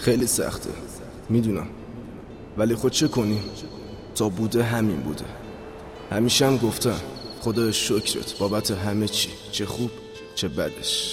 خیلی سخته میدونم، ولی خود چه کنیم؟ تا بوده همین بوده. همیشه هم گفتم خدا شکرت بابت همه چی، چه خوب چه بدش.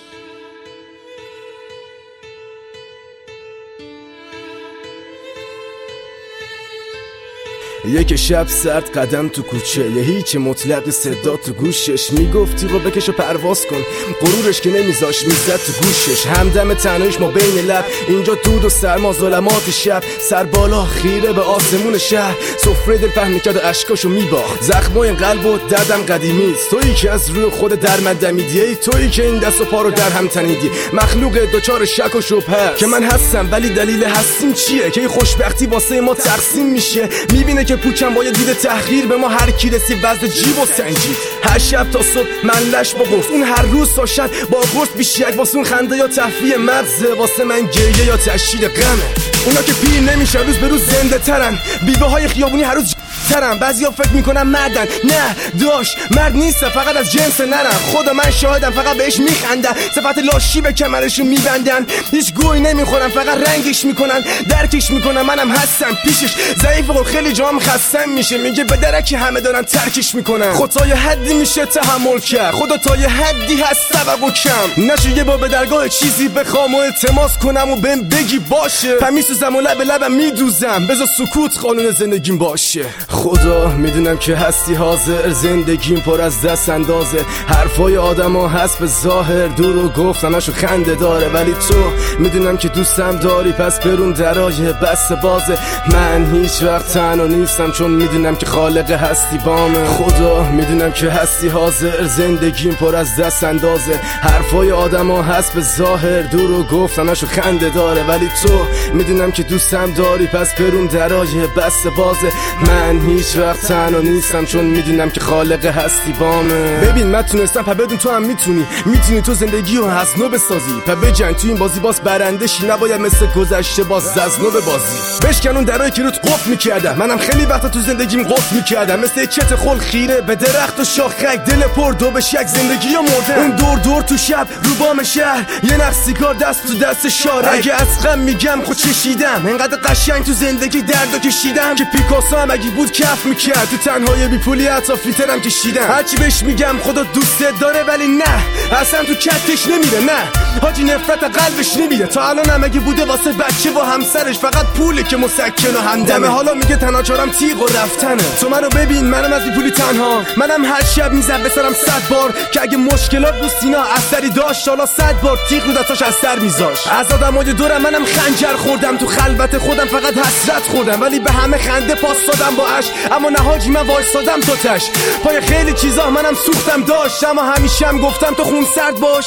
یک شب سرد قدم تو کوچه، یه هیچ مطلق صدا تو گوشش میگفتی رو بکش و پرواز کن، غرورش که نمیذاش میزد تو گوشش. همدم تنهاییش ما بین لب، اینجا دود و سرما ظلمات شب، سر بالا خیره به آسمون شهر، سفره دل فهم کرد و اشکاشو میباخت. زخمای قلب و دردم قدیمیست، تویی که از روی خود در من دمیدی، ای تویی که این دست و پا رو در هم تنیدی. مخلوق دوچار شک و شبهه که من هستم، ولی دلیل هستیم چیه؟ که خوشبختی واسه ما تقسیم میشه. میبینه که پوچم با یه دید تحقیر به ما هر کی رسید وزن جیب و سنجید. هر شب تا صبح من لش با قرص، اون هر روز تا شب با قرص بیشک. واسه اون خنده یا تفریح مغزه، واسه من گریه یا تشدید غمه. اونا که پیر نمیشن روز به روز زنده ترن، بیوه های خیابونی هر روز ترم. بعضیا فکر میکنن مردن، نه داش مرد نیست، فقط از جنس نرن. خدا من شاهدم فقط بهش میخندن، صفت لاشی به کمرشون میبندن. هیچ گوی نمیخورن، فقط رنگش میکنن، درکش میکنن. منم هستم پیشش ضعیف و خیلی جام خستم میشه. میگه به درکی همه دارن ترکش میکنن. خود تا یه حدی میشه تحمل کرد، خدا تا یه حدی هست سبب و کم. نشه یه بار به درگاه چیزی بخوام و التماس کنم و بهم بگی باشه. میسوزم و لب لبم میدوزم، بذار سکوت قانون زندگیم باشه. خدا میدونم که هستی حاضر، زندگیم پر از دست اندازه. حرفای آدم ها هست به ظاهر، دور و گفتناشو خنده داره، ولی تو میدونم که دوستم داری، پس برون درای بسته بازه. من هیچ وقت تنها نیستم، چون میدونم که خالق هستی بامه. خدا میدونم که هستی حاضر، زندگیم پر از دست اندازه. حرفای آدم ها هست به ظاهر، دور و گفتناشو خنده داره، ولی تو میدونم که دوستم داری، پس برون درای بسته بازه. من هیچ وقت تنها نیستم، چون میدونم که خالق هستی بامه. ببین من تونستم، پا بدون تو هم میتونی تو زندگی رو از نو بسازی. پا بجنگ تو این بازی باز برنده شی، نباید مثل گذشته باز ززنو ببازی. بشکن اون درایی که روت قفل میکردم، منم خیلی وقتا تو زندگیم قفل میکردم. مثل چت خل خیره به درخت و شاخک، دل پر دو به شک زندگی رو مردم. اون دور دور تو شب رو بام شهر، یه نخ سیگار دست تو دست شاره. اگه از غم میگم خود چشیدم، انقدر قشنگ تو زندگی دردو کشیدم که پیکاسو هم اگه بود کف میکرد. تو تنهای بی پولی حتی فیلترم کشیدم. هرچی بهش میگم خدا دوستت داره، ولی نه اصلا تو کتش نمیره. نه حاجی نفرت قلبش نمیره. تا الان هم اگه بوده واسه بچه و همسرش، فقط پوله که مسکن و همدمه. حالا میگه تنها چارم تیغ و رفتنه. تو منو ببین، منم از بی پولی تنها، منم هر شب میزد به سرم 100 بار که اگه مشکلات رو سینا اثری داشت، حالا 100 بار تیغ رو دستاش از سر میذاش. از آدمای دورم منم خنجر خوردم، تو خلوت خودم فقط حسرت خوردم، ولی به همه خنده پاس دادم با عشق. اما نه حاجی من وایسادم تو تش، پای خیلی چیزا منم سوختم داشت. اما همیشه هم گفتم تو خون سرد باش،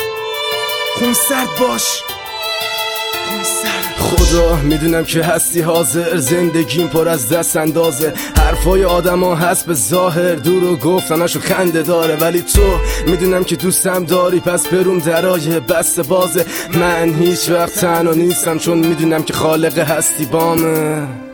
خون سرد باش. خدا میدونم که هستی حاضر، زندگیم پر از دست اندازه. حرفای آدم ها هست به ظاهر، دور و گفتناشو خنده داره، ولی تو میدونم که دوستم داری، پس برون درای بسته بازه. من هیچ وقت تنها نیستم، چون میدونم که خالق هستی بامه.